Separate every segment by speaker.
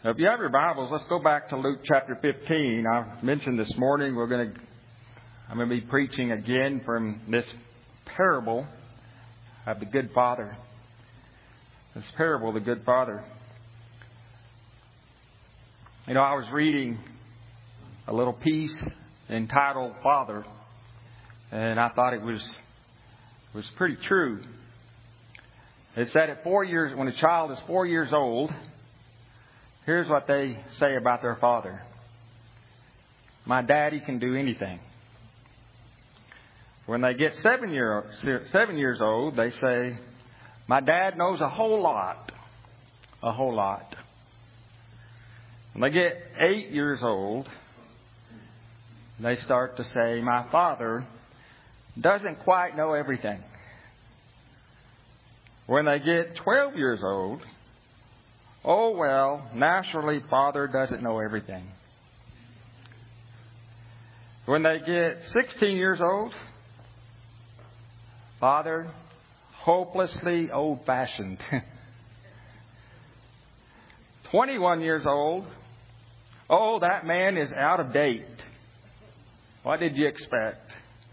Speaker 1: If you have your Bibles, let's go back to Luke chapter 15. I mentioned this morning I'm going to be preaching again from this parable of the good father. This parable of the good father. I was reading a little piece entitled Father, and I thought it was pretty true. It said at 4 years, when a child is 4 years old, here's what they say about their father. My daddy can do anything. When they get 7 years old, they say, my dad knows a whole lot. A whole lot. When they get 8 years old, they start to say, my father doesn't quite know everything. When they get 12 years old, oh, well, naturally, Father doesn't know everything. When they get 16 years old, Father, hopelessly old-fashioned. 21 years old, oh, that man is out of date. What did you expect?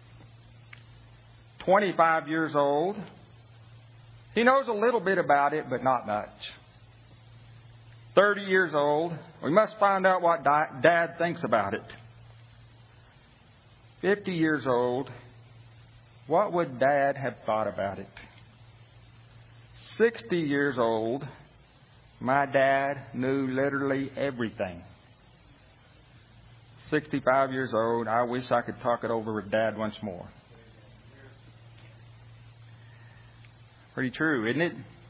Speaker 1: 25 years old, he knows a little bit about it, but not much. 30 years old, we must find out what Dad thinks about it. 50 years old, what would Dad have thought about it? 60 years old, my dad knew literally everything. 65 years old, I wish I could talk it over with Dad once more. Pretty true, isn't it?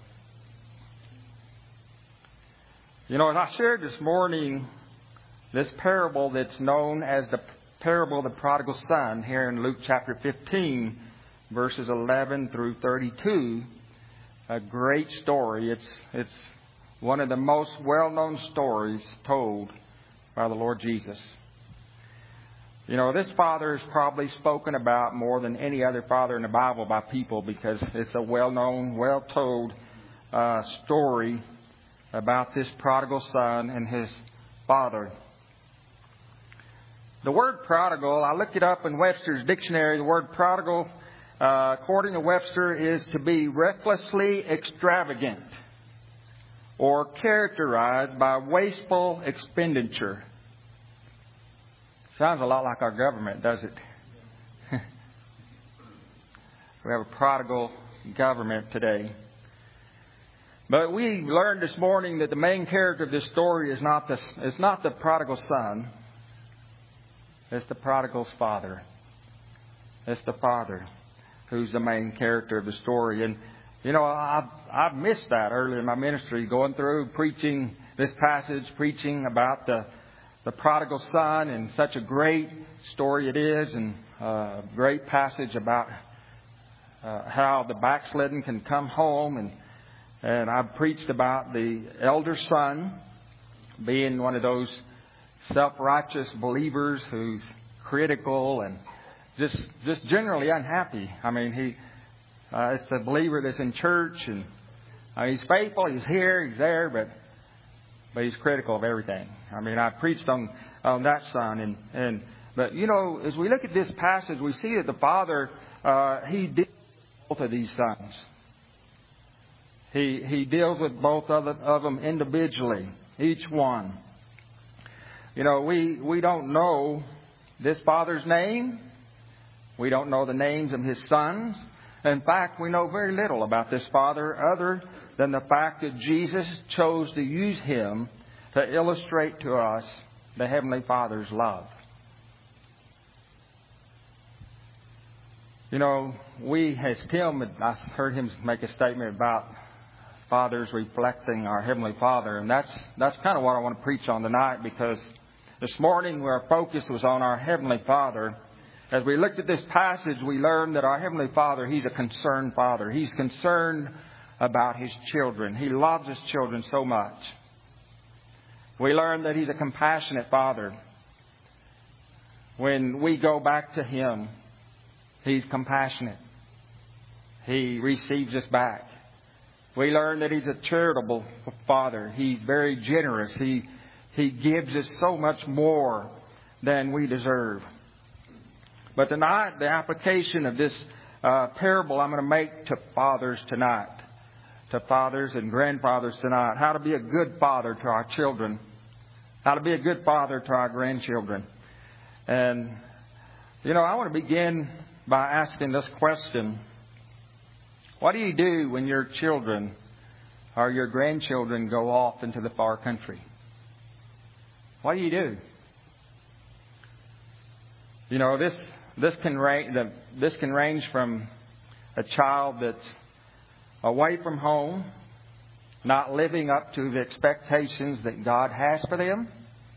Speaker 1: As I shared this morning, this parable that's known as the parable of the prodigal son here in Luke chapter 15, verses 11 through 32, a great story. It's one of the most well-known stories told by the Lord Jesus. This father is probably spoken about more than any other father in the Bible by people because it's a well-known, well-told story about this prodigal son and his father. The word prodigal, I looked it up in Webster's dictionary. The word prodigal, according to Webster, is to be recklessly extravagant or characterized by wasteful expenditure. Sounds a lot like our government, does it? We have a prodigal government today. But we learned this morning that the main character of this story is not the prodigal son. It's the prodigal's father. It's the father who's the main character of the story. And, I've missed that early in my ministry, going through preaching this passage, preaching about the prodigal son, and such a great story it is, and a great passage about how the backslidden can come home. And I've preached about the elder son being one of those self-righteous believers who's critical and just generally unhappy. It's the believer that's in church, and he's faithful, he's here, he's there, but he's critical of everything. I preached on that son, but as we look at this passage, we see that the father he deals with both of these sons. He deals with both of them individually, each one. We don't know this father's name. We don't know the names of his sons. In fact, we know very little about this father other than the fact that Jesus chose to use him to illustrate to us the Heavenly Father's love. As Tim, I heard him make a statement about fathers reflecting our Heavenly Father. And that's kind of what I want to preach on tonight, because this morning our focus was on our Heavenly Father. As we looked at this passage, we learned that our Heavenly Father, He's a concerned Father. He's concerned about His children. He loves His children so much. We learned that He's a compassionate Father. When we go back to Him, He's compassionate. He receives us back. We learn that He's a charitable Father. He's very generous. He gives us so much more than we deserve. But tonight, the application of this parable I'm going to make to fathers tonight, to fathers and grandfathers tonight, how to be a good father to our children, how to be a good father to our grandchildren. And, I want to begin by asking this question. What do you do when your children or your grandchildren go off into the far country? What do you do? This can range from a child that's away from home, not living up to the expectations that God has for them,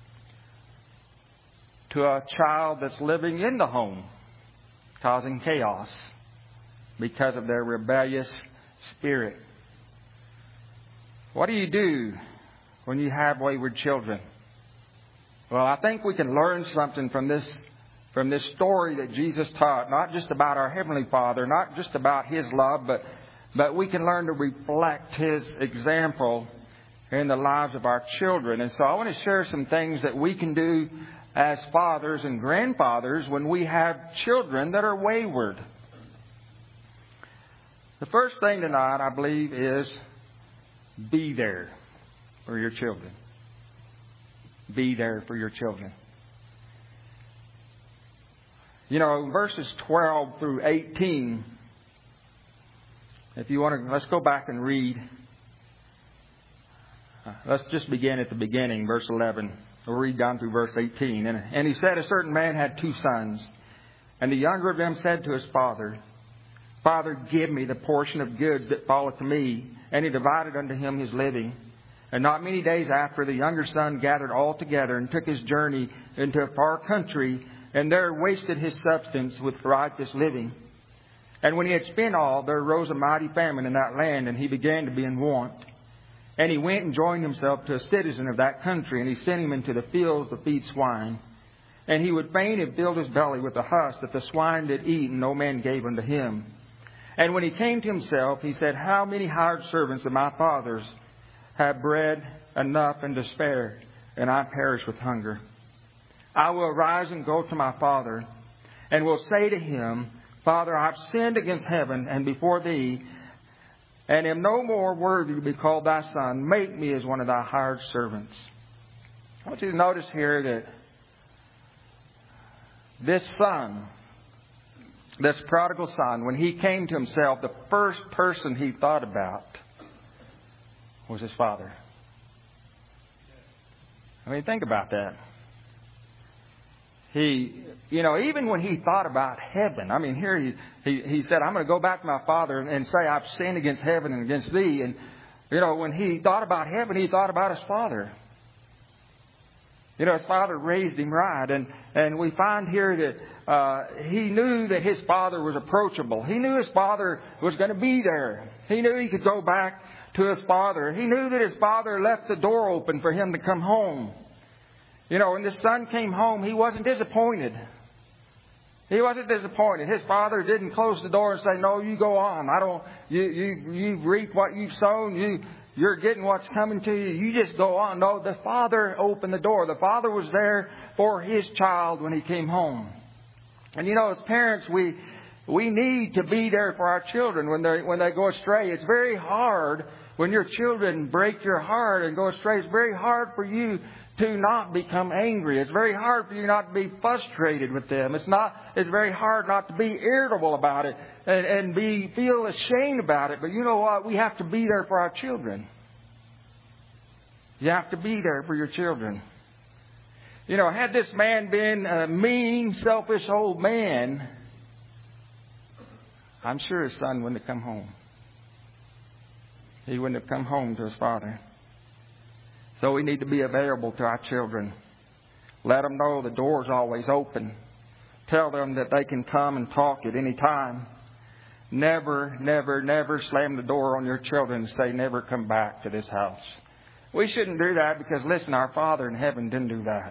Speaker 1: to a child that's living in the home, causing chaos because of their rebellious spirit. What do you do when you have wayward children? Well, I think we can learn something from this story that Jesus taught, not just about our Heavenly Father, not just about His love, but we can learn to reflect His example in the lives of our children. And so I want to share some things that we can do as fathers and grandfathers when we have children that are wayward. The first thing tonight, I believe, is be there for your children. Be there for your children. Verses 12 through 18, if you want to, let's go back and read. Let's just begin at the beginning, verse 11. We'll read down through verse 18. And he said, a certain man had 2 sons. And the younger of them said to his father, Father, give me the portion of goods that falleth to me. And he divided unto him his living. And not many days after, the younger son gathered all together and took his journey into a far country, and there wasted his substance with riotous living. And when he had spent all, there arose a mighty famine in that land, and he began to be in want. And he went and joined himself to a citizen of that country, and he sent him into the fields to feed swine. And he would fain have filled his belly with the husk that the swine did eat, and no man gave unto him. And when he came to himself, he said, How many hired servants of my father's have bread enough and to spare, and I perish with hunger? I will arise and go to my father, and will say to him, Father, I have sinned against heaven and before thee, and am no more worthy to be called thy son. Make me as one of thy hired servants. I want you to notice here that this son, this prodigal son, when he came to himself, the first person he thought about was his father. I mean, think about that. Even when he thought about heaven, I mean, here he said, I'm going to go back to my father and say, I've sinned against heaven and against thee. And, when he thought about heaven, he thought about his father. His father raised him right. And we find here that he knew that his father was approachable. He knew his father was going to be there. He knew he could go back to his father. He knew that his father left the door open for him to come home. When the son came home, he wasn't disappointed. He wasn't disappointed. His father didn't close the door and say, no, you go on. You reap what you've sown. You're getting what's coming to you. You just go on. No, the father opened the door. The father was there for his child when he came home. And as parents, we need to be there for our children when they go astray. It's very hard when your children break your heart and go astray. It's very hard for you to not become angry. It's very hard for you not to be frustrated with them. It's very hard not to be irritable about it and feel ashamed about it. But you know what? We have to be there for our children. You have to be there for your children. Had this man been a mean, selfish old man, I'm sure his son wouldn't have come home. He wouldn't have come home to his father. So we need to be available to our children. Let them know the door's always open. Tell them that they can come and talk at any time. Never, never, never slam the door on your children and say, never come back to this house. We shouldn't do that because, listen, our Father in heaven didn't do that.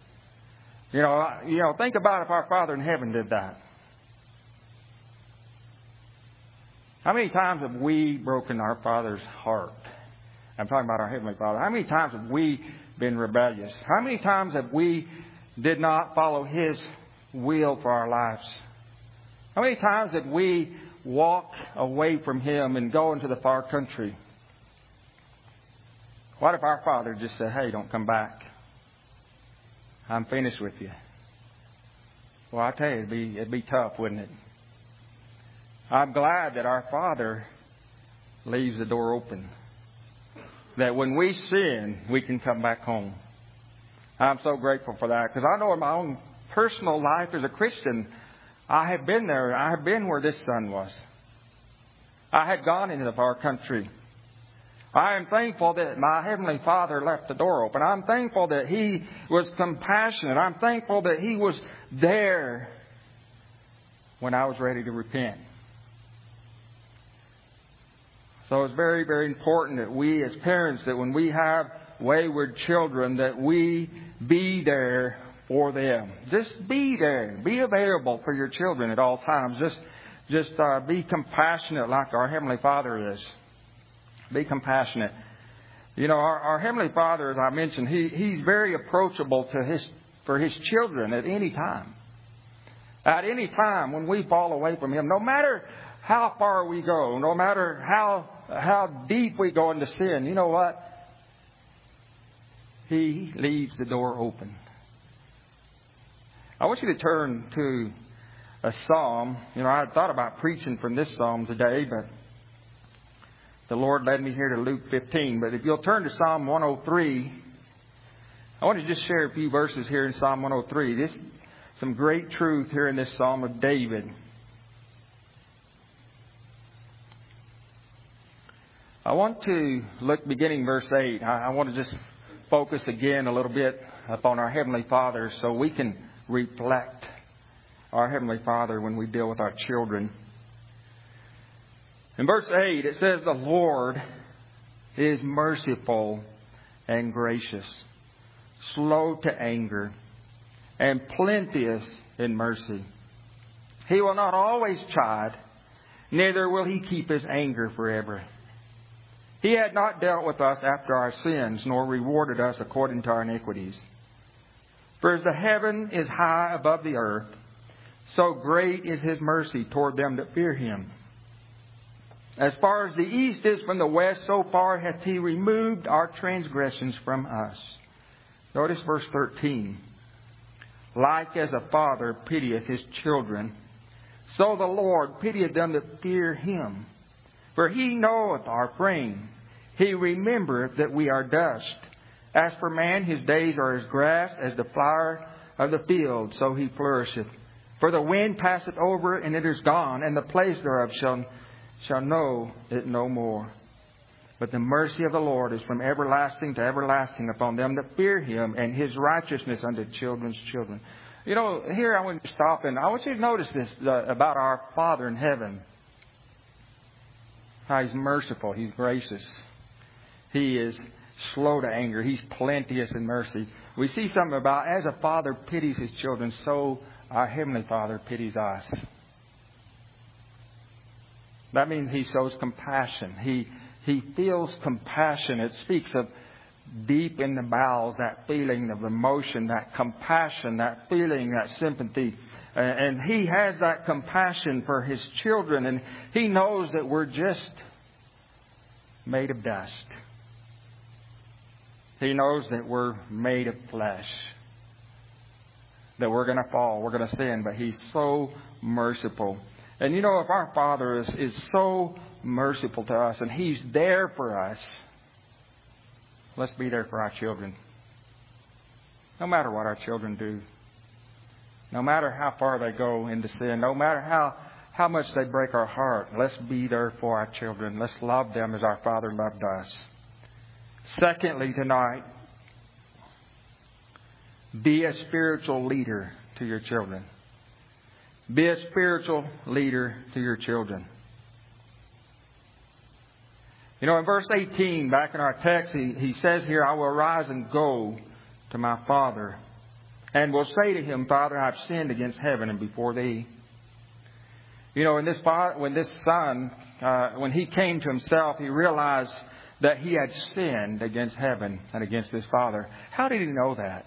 Speaker 1: Think about if our Father in heaven did that. How many times have we broken our Father's heart? I'm talking about our Heavenly Father. How many times have we been rebellious? How many times have we did not follow His will for our lives? How many times did we walk away from Him and go into the far country? What if our Father just said, hey, don't come back. I'm finished with you. Well, I tell you, it'd be tough, wouldn't it? I'm glad that our Father leaves the door open. That when we sin, we can come back home. I'm so grateful for that. Because I know in my own personal life as a Christian, I have been there. I have been where this son was. I had gone into the far country. I am thankful that my Heavenly Father left the door open. I'm thankful that He was compassionate. I'm thankful that He was there when I was ready to repent. So it's very, very important that we as parents, that when we have wayward children, that we be there for them. Just be there. Be available for your children at all times. Just be compassionate like our Heavenly Father is. Be compassionate. You know, our Heavenly Father, as I mentioned, He's very approachable for His children at any time. At any time when we fall away from Him, no matter how far we go, no matter how deep we go into sin, you know what? He leaves the door open. I want you to turn to a psalm. You know, I had thought about preaching from this psalm today, but the Lord led me here to Luke 15. But if you'll turn to Psalm 103, I want to just share a few verses here in Psalm 103. This some great truth here in this Psalm of David. I want to look beginning verse 8. I want to just focus again a little bit upon our Heavenly Father so we can reflect our Heavenly Father when we deal with our children. In verse 8 it says, the Lord is merciful and gracious, slow to anger, and plenteous in mercy. He will not always chide, neither will He keep His anger forever. He had not dealt with us after our sins, nor rewarded us according to our iniquities. For as the heaven is high above the earth, so great is His mercy toward them that fear Him. As far as the east is from the west, so far hath He removed our transgressions from us. Notice verse 13. Like as a father pitieth his children, so the Lord pitieth them that fear Him. For He knoweth our frame. He remembereth that we are dust. As for man, his days are as grass, as the flower of the field, so he flourisheth. For the wind passeth over, and it is gone, and the place thereof shall know it no more. But the mercy of the Lord is from everlasting to everlasting upon them that fear Him, and His righteousness unto children's children. You know, here I want to stop, and I want you to notice this about our Father in heaven. How He's merciful. He's gracious. He is slow to anger. He's plenteous in mercy. We see something about as a father pities his children, so our Heavenly Father pities us. That means He shows compassion. He feels compassion. It speaks of deep in the bowels, that feeling of emotion, that compassion, that feeling, that sympathy. And He has that compassion for His children. And He knows that we're just made of dust. He knows that we're made of flesh. That we're going to fall, we're going to sin. But He's so merciful. And you know, if our Father is so merciful to us and He's there for us, let's be there for our children. No matter what our children do. No matter how far they go into sin. No matter how much they break our heart. Let's be there for our children. Let's love them as our Father loved us. Secondly, tonight, be a spiritual leader to your children. Be a spiritual leader to your children. You know, in verse 18, back in our text, he says here, I will arise and go to my father, and will say to him, Father, I've sinned against heaven and before thee. You know, when this son when he came to himself, he realized that he had sinned against heaven and against his Father. How did he know that?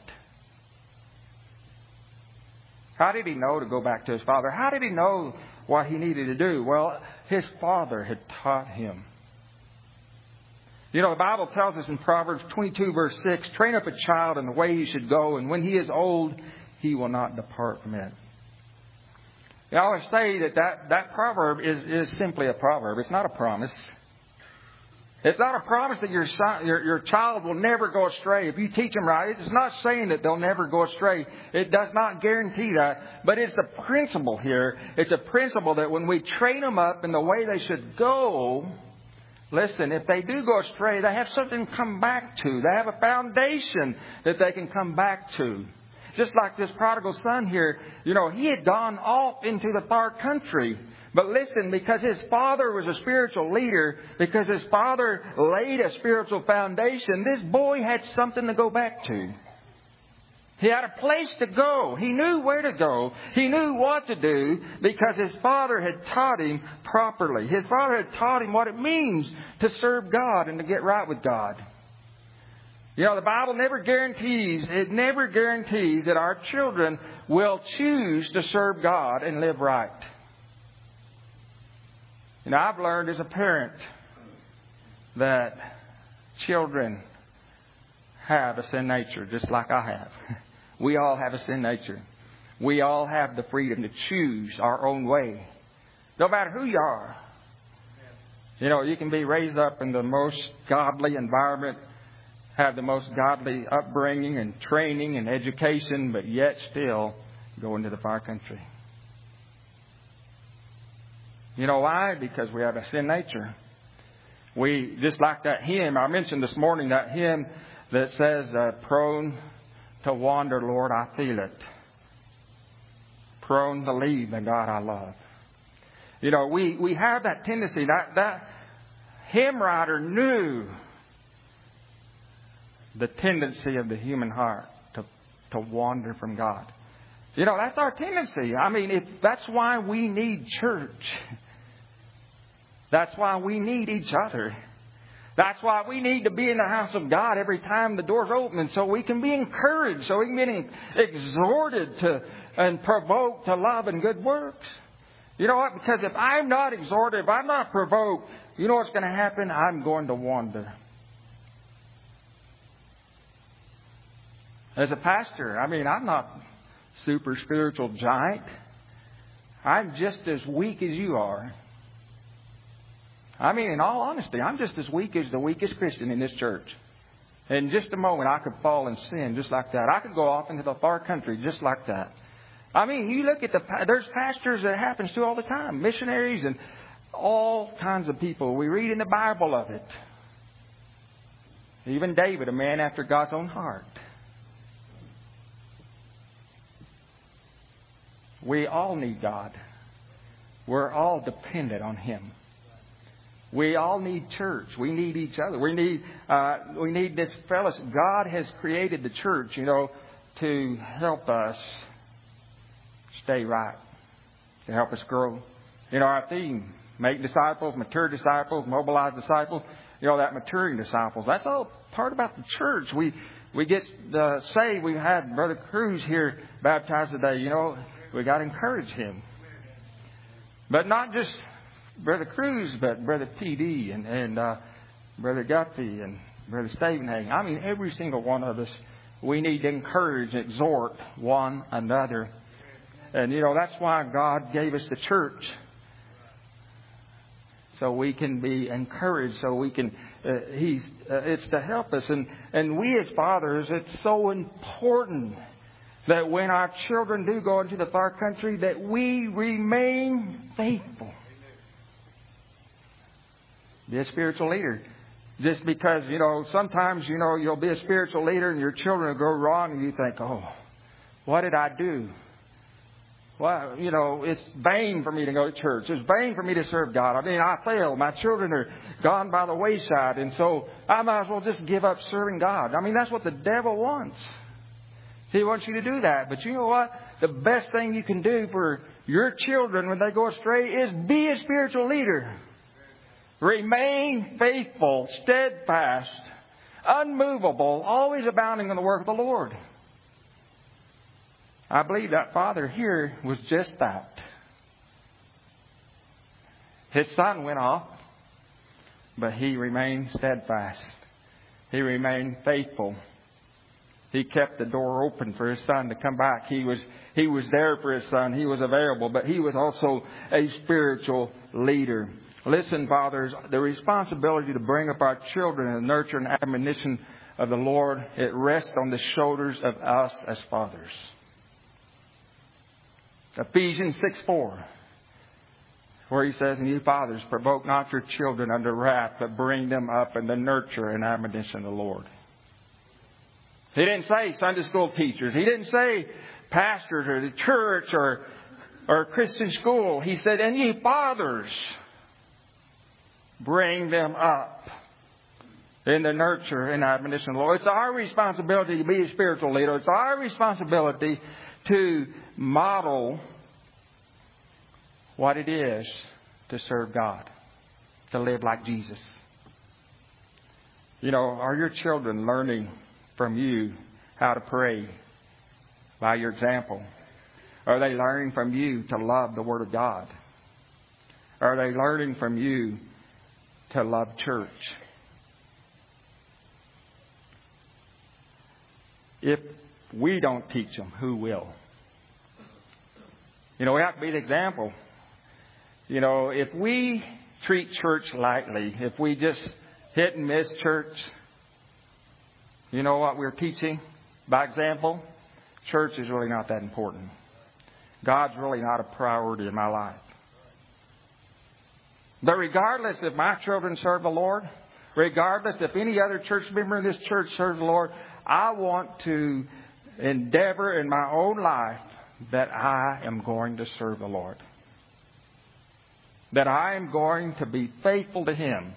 Speaker 1: How did he know to go back to his Father? How did he know what he needed to do? Well, his Father had taught him. You know, the Bible tells us in Proverbs 22, verse 6, train up a child in the way he should go, and when he is old, he will not depart from it. I always say that proverb is simply a proverb. It's not a promise. It's not a promise that your child will never go astray. If you teach them right, it's not saying that they'll never go astray. It does not guarantee that. But it's the principle here. It's a principle that when we train them up in the way they should go, listen, if they do go astray, they have something to come back to. They have a foundation that they can come back to. Just like this prodigal son here, you know, he had gone off into the far country. But listen, because his father was a spiritual leader, because his father laid a spiritual foundation, this boy had something to go back to. He had a place to go. He knew where to go. He knew what to do because his father had taught him properly. His father had taught him what it means to serve God and to get right with God. You know, the Bible never guarantees that our children will choose to serve God and live right. You know, I've learned as a parent that children have a sin nature, just like I have. We all have a sin nature. We all have the freedom to choose our own way, no matter who you are. You know, you can be raised up in the most godly environment, have the most godly upbringing and training and education, but yet still go into the far country. You know why? Because we have a sin nature. We, just like that hymn, I mentioned this morning that hymn that says, prone to wander, Lord, I feel it. Prone to leave the God I love. You know, we have that tendency. That hymn writer knew the tendency of the human heart to wander from God. You know, that's our tendency. I mean, that's why we need church. That's why we need each other. That's why we need to be in the house of God every time the door's open, so we can be encouraged, so we can be exhorted to and provoked to love and good works. You know what? Because if I'm not exhorted, if I'm not provoked, you know what's going to happen? I'm going to wander. As a pastor, I mean, I'm not super spiritual giant. I'm just as weak as you are. I mean, in all honesty, I'm just as weak as the weakest Christian in this church. In just a moment, I could fall in sin just like that. I could go off into the far country just like that. I mean, you look at there's pastors that happens to all the time. Missionaries and all kinds of people. We read in the Bible of it. Even David, a man after God's own heart. We all need God. We're all dependent on Him. We all need church. We need each other. We need this fellowship. God has created the church, you know, to help us stay right, to help us grow. You know, our theme, make disciples, mature disciples, mobilize disciples. You know, that maturing disciples. That's all part about the church. We get saved. We had Brother Cruz here baptized today. You know, we got to encourage him. But not just Brother Cruz, but Brother P.D. and Brother Guthrie and Brother Stavenhagen. I mean, every single one of us, we need to encourage and exhort one another. And, you know, that's why God gave us the church. So we can be encouraged, so we can, it's to help us. And we as fathers, it's so important that when our children do go into the far country, that we remain faithful. Be a spiritual leader. Just because, you know, sometimes, you know, you'll be a spiritual leader and your children will go wrong and you think, oh, what did I do? Well, you know, it's vain for me to go to church. It's vain for me to serve God. I mean, I failed. My children are gone by the wayside. And so I might as well just give up serving God. I mean, that's what the devil wants. He wants you to do that. But you know what? The best thing you can do for your children when they go astray is be a spiritual leader. Remain faithful, steadfast, unmovable, always abounding in the work of the Lord. I believe that father here was just that. His son went off, but he remained steadfast. He remained faithful. He kept the door open for his son to come back. He was there for his son. He was available, but he was also a spiritual leader. Listen, fathers, the responsibility to bring up our children in the nurture and admonition of the Lord, it rests on the shoulders of us as fathers. Ephesians 6:4, where he says, "And you fathers, provoke not your children unto wrath, but bring them up in the nurture and admonition of the Lord." He didn't say Sunday school teachers. He didn't say pastors or the church or Christian school. He said, "And ye fathers, bring them up in the nurture and admonition of the Lord." It's our responsibility to be a spiritual leader. It's our responsibility to model what it is to serve God, to live like Jesus. You know, are your children learning from you how to pray by your example? Are they learning from you to love the Word of God? Are they learning from you to love church? If we don't teach them, who will? You know, we have to be the example. You know, if we treat church lightly, if we just hit and miss church, you know what we're teaching? By example, church is really not that important. God's really not a priority in my life. But regardless if my children serve the Lord, regardless if any other church member in this church serves the Lord, I want to endeavor in my own life that I am going to serve the Lord. That I am going to be faithful to Him.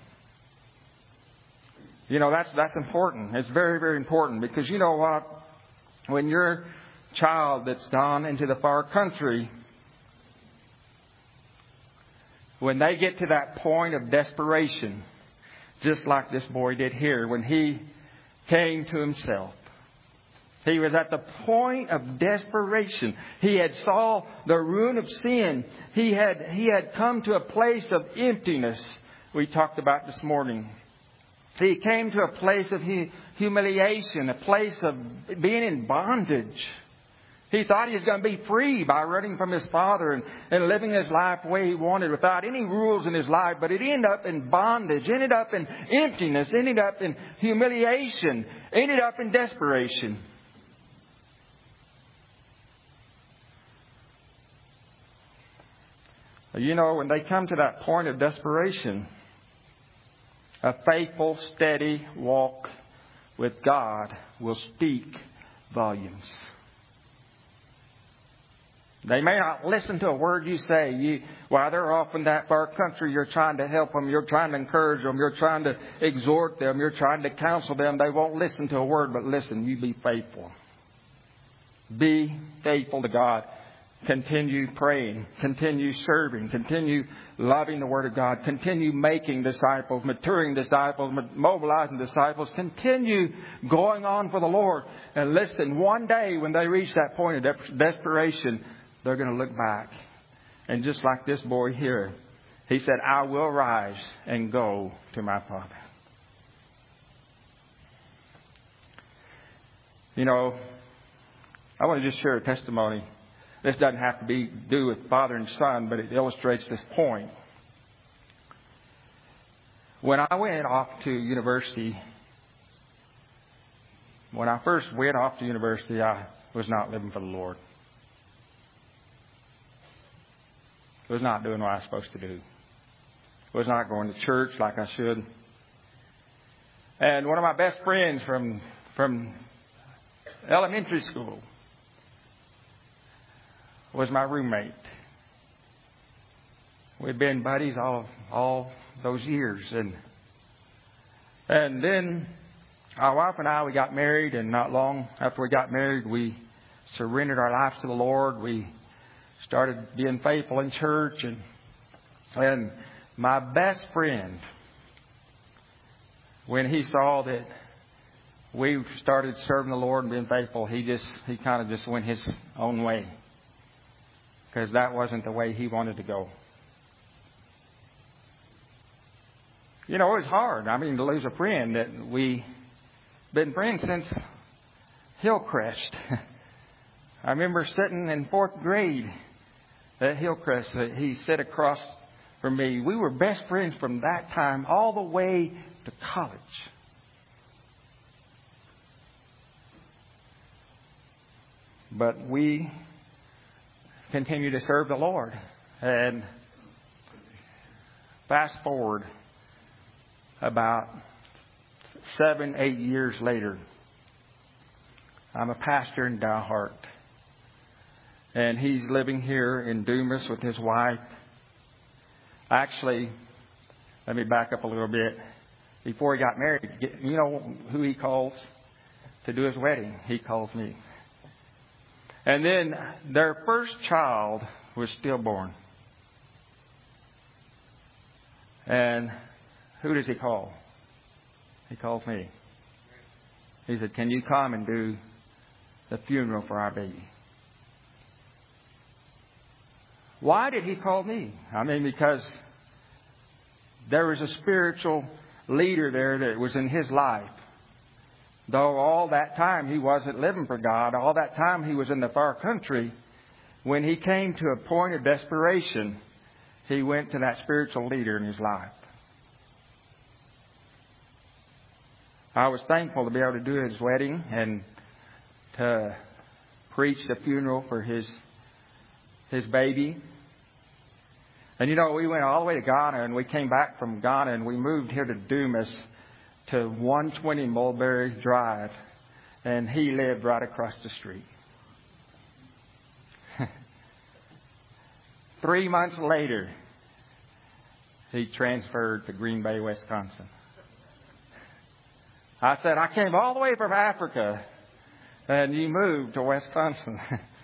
Speaker 1: You know, that's important. It's very, very important, because you know what? When your child that's gone into the far country, when they get to that point of desperation, just like this boy did here, when he came to himself, he was at the point of desperation. He had saw the ruin of sin. He had come to a place of emptiness we talked about this morning. He came to a place of humiliation, a place of being in bondage. He thought he was going to be free by running from his father and living his life the way he wanted without any rules in his life. But it ended up in bondage, ended up in emptiness, ended up in humiliation, ended up in desperation. You know, when they come to that point of desperation, a faithful, steady walk with God will speak volumes. They may not listen to a word you say. While they're off in that far country, you're trying to help them. You're trying to encourage them. You're trying to exhort them. You're trying to counsel them. They won't listen to a word, but listen, you be faithful. Be faithful to God. Continue praying. Continue serving. Continue loving the Word of God. Continue making disciples, maturing disciples, mobilizing disciples. Continue going on for the Lord. And listen, one day when they reach that point of desperation, they're going to look back. And just like this boy here, he said, "I will rise and go to my Father." You know, I want to just share a testimony. This doesn't have to do with father and son, but it illustrates this point. When I went off to university, when I first went off to university, I was not living for the Lord. I was not doing what I was supposed to do. I was not going to church like I should. And one of my best friends from elementary school was my roommate. We'd been buddies all those years. And then our wife and I, we got married, and not long after we got married, we surrendered our lives to the Lord. We started being faithful in church, and my best friend when he saw that we started serving the Lord and being faithful, he kind of just went his own way. Because that wasn't the way he wanted to go. You know, it was hard. I mean, to lose a friend that we been friends since Hillcrest. I remember sitting in 4th grade at Hillcrest. He sat across from me. We were best friends from that time all the way to college. But we continue to serve the Lord. And fast forward about 7-8 years later, I'm a pastor in Dalhart. And he's living here in Dumas with his wife. Actually, let me back up a little bit. Before he got married, you know who he calls to do his wedding? He calls me. And then their first child was stillborn. And who does he call? He calls me. He said, "Can you come and do the funeral for our baby?" Why did he call me? I mean, because there was a spiritual leader there that was in his life. Though all that time he wasn't living for God, all that time he was in the far country, when he came to a point of desperation, he went to that spiritual leader in his life. I was thankful to be able to do his wedding and to preach the funeral for his baby. And you know, we went all the way to Ghana, and we came back from Ghana, and we moved here to Dumas to 120 Mulberry Drive, and he lived right across the street. 3 months later, he transferred to Green Bay, Wisconsin. I said, "I came all the way from Africa, and you moved to Wisconsin."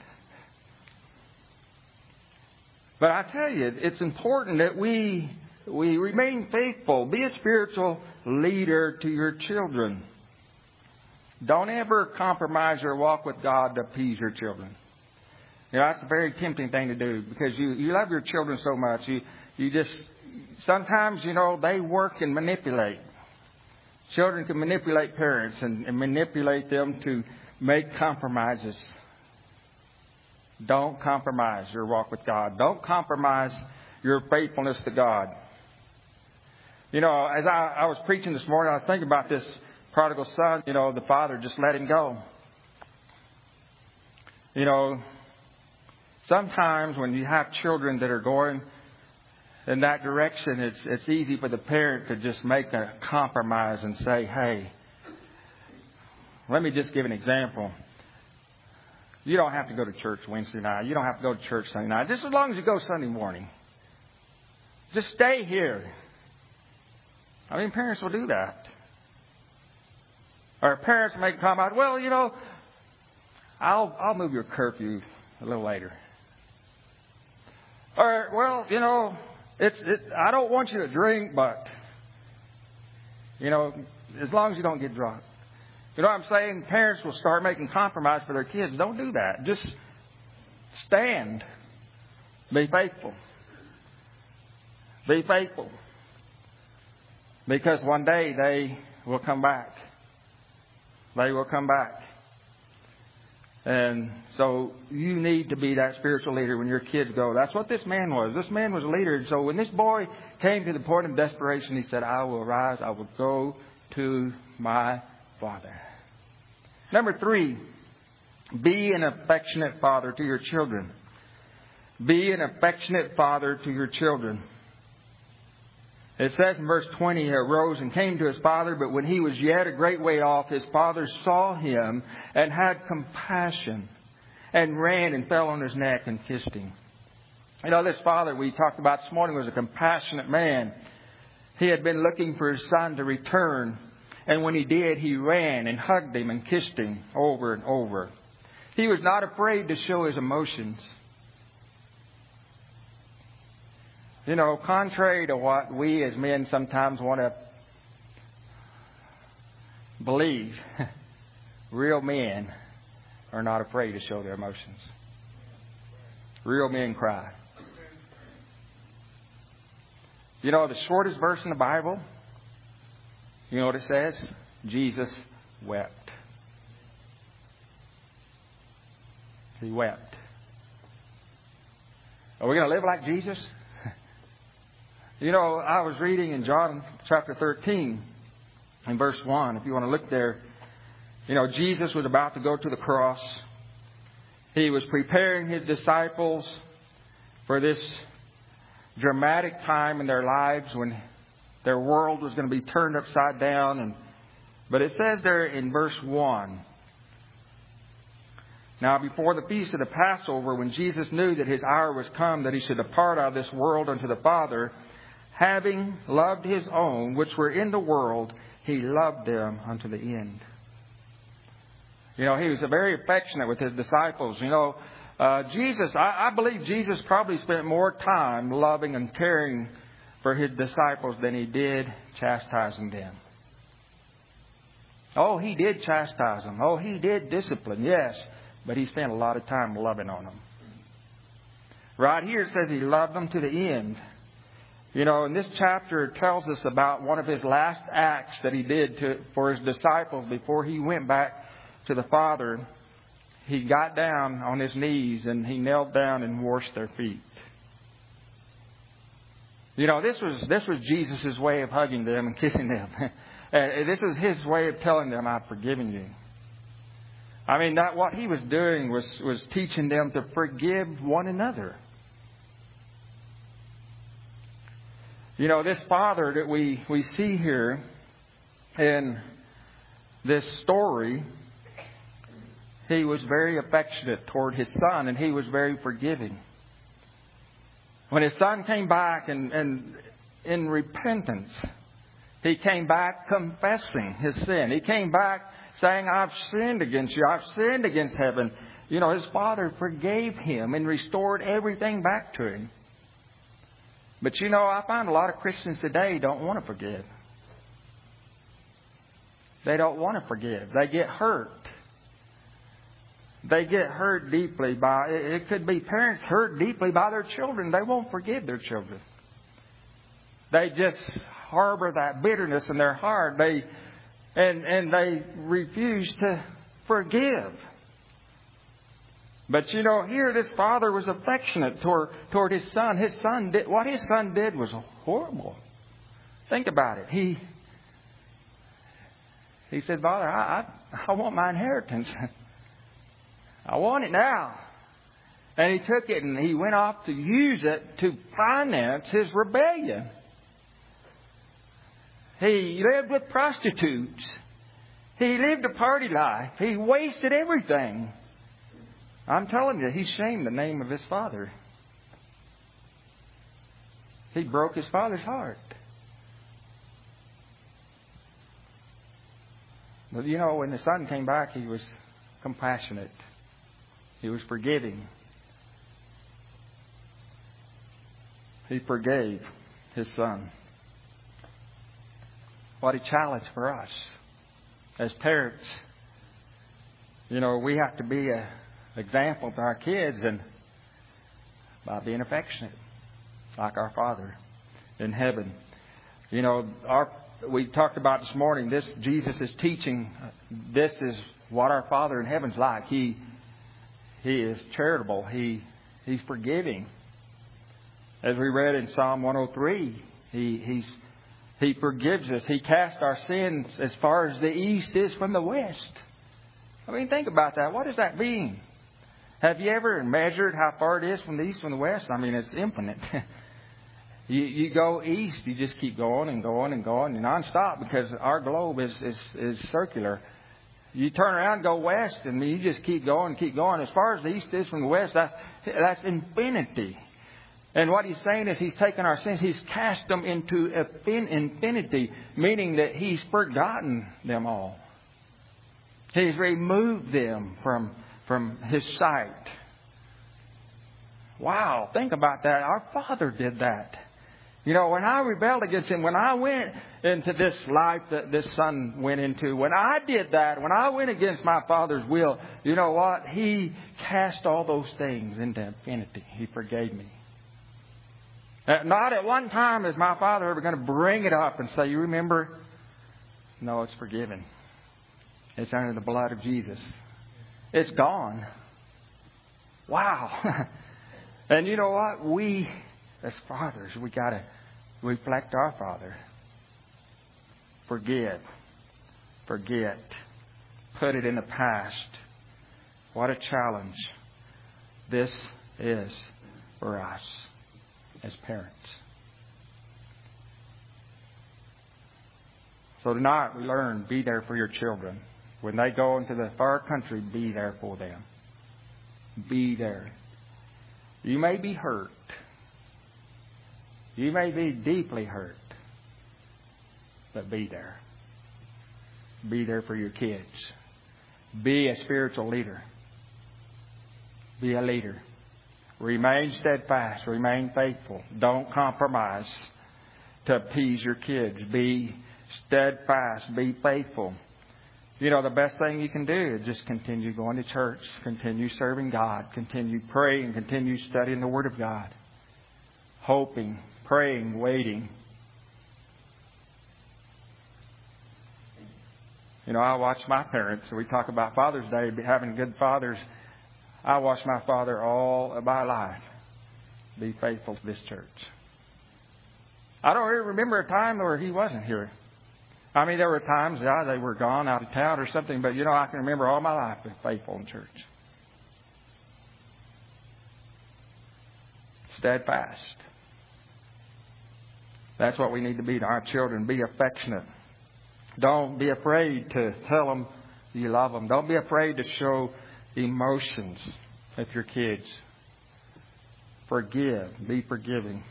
Speaker 1: But I tell you, it's important that we remain faithful. Be a spiritual leader to your children. Don't ever compromise your walk with God to appease your children. You know, that's a very tempting thing to do, because you love your children so much. You just, sometimes, you know, they work and manipulate. Children can manipulate parents and manipulate them to make compromises. Don't compromise your walk with God. Don't compromise your faithfulness to God. You know, as I was preaching this morning, I was thinking about this prodigal son. You know, the father just let him go. You know, sometimes when you have children that are going in that direction, it's easy for the parent to just make a compromise and say, "Hey, let me just give an example. You don't have to go to church Wednesday night. You don't have to go to church Sunday night. Just as long as you go Sunday morning. Just stay here." I mean, parents will do that. Or parents make a comment, "Well, you know, I'll move your curfew a little later." Or, "Well, you know, I don't want you to drink, but, you know, as long as you don't get drunk." You know what I'm saying? Parents will start making compromise for their kids. Don't do that. Just stand. Be faithful. Be faithful. Because one day they will come back. They will come back. And so you need to be that spiritual leader when your kids go. That's what this man was. This man was a leader. And so when this boy came to the point of desperation, he said, "I will rise. I will go to my Father." Number 3, be an affectionate father to your children. Be an affectionate father to your children. It says in verse 20, he arose and came to his father, but when he was yet a great way off, his father saw him and had compassion and ran and fell on his neck and kissed him. You know, this father we talked about this morning was a compassionate man. He had been looking for his son to return. And when he did, he ran and hugged him and kissed him over and over. He was not afraid to show his emotions. You know, contrary to what we as men sometimes want to believe real men are not afraid to show their emotions. Real men cry. You know the shortest verse in the Bible? You know what it says? Jesus wept. He wept. Are we going to live like Jesus? You know, I was reading in John chapter 13 in verse 1. If you want to look there, you know, Jesus was about to go to the cross. He was preparing His disciples for this dramatic time in their lives when their world was going to be turned upside down. But it says there in verse 1, now before the feast of the Passover, when Jesus knew that His hour was come, that He should depart out of this world unto the Father, having loved His own which were in the world, He loved them unto the end. You know, He was very affectionate with His disciples. You know, Jesus, I believe Jesus probably spent more time loving and caring for His disciples than He did chastising them. Oh, He did chastise them. Oh, He did discipline, yes. But He spent a lot of time loving on them. Right here it says He loved them to the end. You know, in this chapter it tells us about one of His last acts that He did for His disciples before He went back to the Father. He got down on His knees and He knelt down and washed their feet. You know, this was Jesus' way of hugging them and kissing them. This was His way of telling them, I've forgiven you. I mean, what He was doing was teaching them to forgive one another. You know, this Father that we see here in this story, He was very affectionate toward His Son, and He was very forgiving. When His Son came back and in repentance, He came back confessing His sin. He came back saying, I've sinned against you. I've sinned against heaven. You know, His Father forgave Him and restored everything back to Him. But you know, I find a lot of Christians today don't want to forgive. They don't want to forgive. They get hurt. They get hurt deeply by, it could be parents hurt deeply by their children. They won't forgive their children. They just harbor that bitterness in their heart. They refuse to forgive. But you know, here this Father was affectionate toward His Son. What His Son did was horrible. Think about it. He said, Father, I want my inheritance. I want it now. And He took it and He went off to use it to finance His rebellion. He lived with prostitutes. He lived a party life. He wasted everything. I'm telling you, He shamed the name of His Father. He broke His Father's heart. But you know, when the Son came back, He was compassionate. He was forgiving. He forgave His Son. What a challenge for us as parents. You know, we have to be an example to our kids and by being affectionate, like our Father in heaven. You know, we talked about this morning, Jesus is teaching, this is what our Father in heaven's like. He is charitable. He's forgiving. As we read in Psalm 103, He forgives us. He casts our sins as far as the east is from the west. I mean, think about that. What does that mean? Have you ever measured how far it is from the east from the west? I mean, it's infinite. You go east, you just keep going and going and going and nonstop because our globe is circular. You turn around and go west, and you just keep going and keep going. As far as the east is from the west, that's infinity. And what He's saying is He's taken our sins, He's cast them into infinity, meaning that He's forgotten them all. He's removed them from His sight. Wow, think about that. Our Father did that. You know, when I rebelled against Him, when I went into this life that this son went into, when I did that, when I went against my Father's will, you know what? He cast all those things into infinity. He forgave me. Not at one time is my Father ever going to bring it up and say, you remember? No, it's forgiven. It's under the blood of Jesus. It's gone. Wow. And you know what? We, as fathers, we got to reflect our Father. Forgive. Forget. Put it in the past. What a challenge this is for us as parents. So tonight we learn, be there for your children. When they go into the far country, be there for them. Be there. You may be hurt. You may be deeply hurt. But be there. Be there for your kids. Be a spiritual leader. Be a leader. Remain steadfast. Remain faithful. Don't compromise to appease your kids. Be steadfast. Be faithful. You know, the best thing you can do is just continue going to church, continue serving God, continue praying, continue studying the Word of God, hoping, praying, waiting. You know, I watch my parents. We talk about Father's Day, having good fathers. I watched my father all my life be faithful to this church. I don't really remember a time where he wasn't here. I mean, there were times, they were gone out of town or something, but, you know, I can remember all my life being faithful in church. Steadfast. That's what we need to be to our children. Be affectionate. Don't be afraid to tell them you love them. Don't be afraid to show emotions with your kids. Forgive. Be forgiving.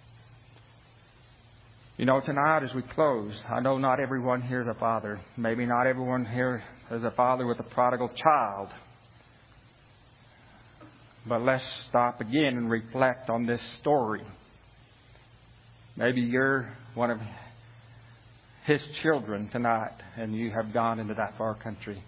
Speaker 1: You know, tonight as we close, I know not everyone here is a father. Maybe not everyone here is a father with a prodigal child. But let's stop again and reflect on this story. Maybe you're one of His children tonight and you have gone into that far country.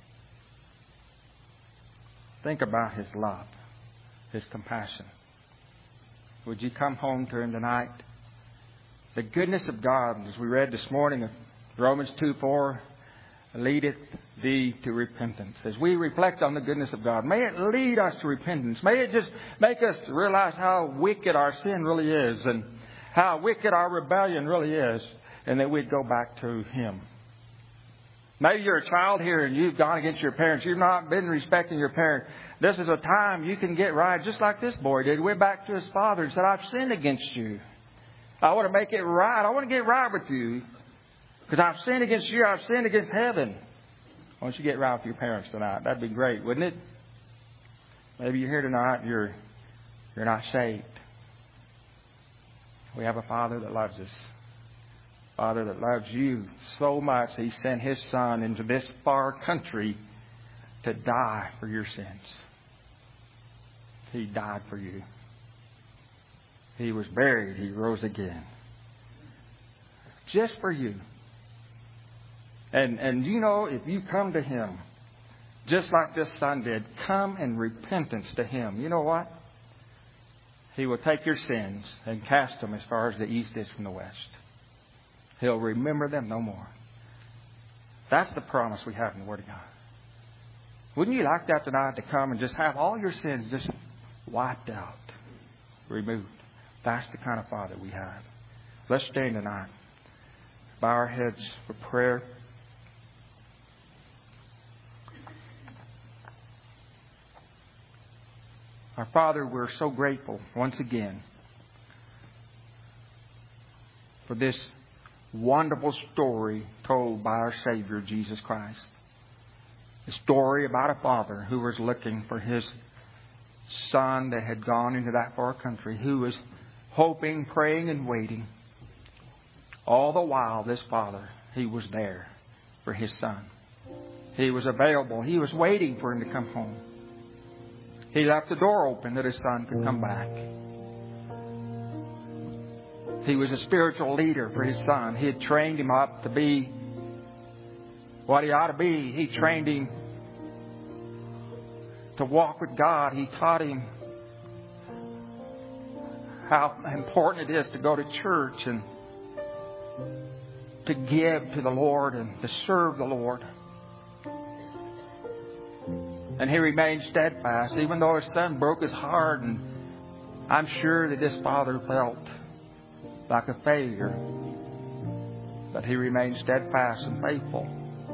Speaker 1: Think about His love, His compassion. Would you come home to Him tonight? The goodness of God, as we read this morning, Romans 2:4, leadeth thee to repentance. As we reflect on the goodness of God, may it lead us to repentance. May it just make us realize how wicked our sin really is and how wicked our rebellion really is, and that we'd go back to Him. Maybe you're a child here and you've gone against your parents. You've not been respecting your parents. This is a time you can get right, just like this boy did. Went back to his father and said, I've sinned against you. I want to make it right. I want to get right with you because I've sinned against you. I've sinned against heaven. Why don't you get right with your parents tonight? That'd be great, wouldn't it? Maybe you're here tonight and you're not saved. We have a Father that loves us. Father that loves you so much, He sent His Son into this far country to die for your sins. He died for you. He was buried. He rose again. Just for you. And you know, if you come to Him, just like this son did, come in repentance to Him. You know what? He will take your sins and cast them as far as the east is from the west. He'll remember them no more. That's the promise we have in the Word of God. Wouldn't you like that tonight, to come and just have all your sins just wiped out, removed? That's the kind of Father we have. Let's stand tonight. Bow our heads for prayer. Our Father, we're so grateful once again for this wonderful story told by our Savior, Jesus Christ. A story about a father who was looking for his son that had gone into that far country, who was hoping, praying, and waiting. All the while, this father, he was there for his son. He was available. He was waiting for him to come home. He left the door open that his son could come back. He was a spiritual leader for his son. He had trained him up to be what he ought to be. He trained him to walk with God. He taught him how important it is to go to church and to give to the Lord and to serve the Lord. And he remained steadfast, even though his son broke his heart. And I'm sure that this father felt like a failure. But he remained steadfast and faithful.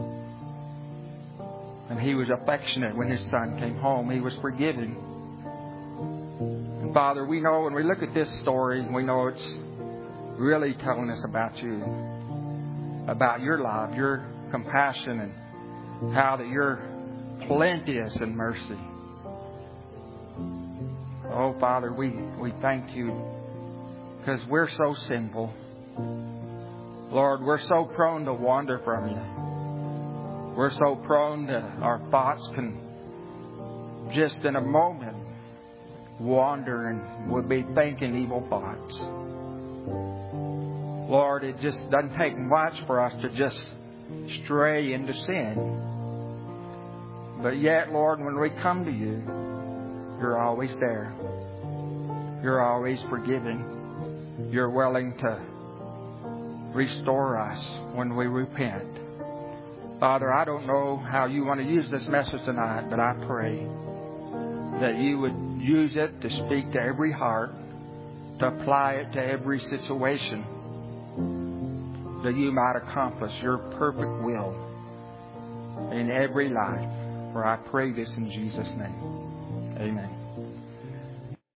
Speaker 1: And he was affectionate when his son came home. He was forgiving. And Father, we know when we look at this story, we know it's really telling us about you, about your love, your compassion, and how that you're plenteous in mercy. Oh, Father, we thank you because we're so sinful. Lord, we're so prone to wander from you. We're so prone that our thoughts can just in a moment wander and we'll be thinking evil thoughts. Lord, it just doesn't take much for us to just stray into sin. But yet, Lord, when we come to you, you're always there. You're always forgiving. You're willing to restore us when we repent. Father, I don't know how you want to use this message tonight, but I pray that you would use it to speak to every heart, to apply it to every situation, that you might accomplish your perfect will in every life. For I pray this in Jesus' name. Amen.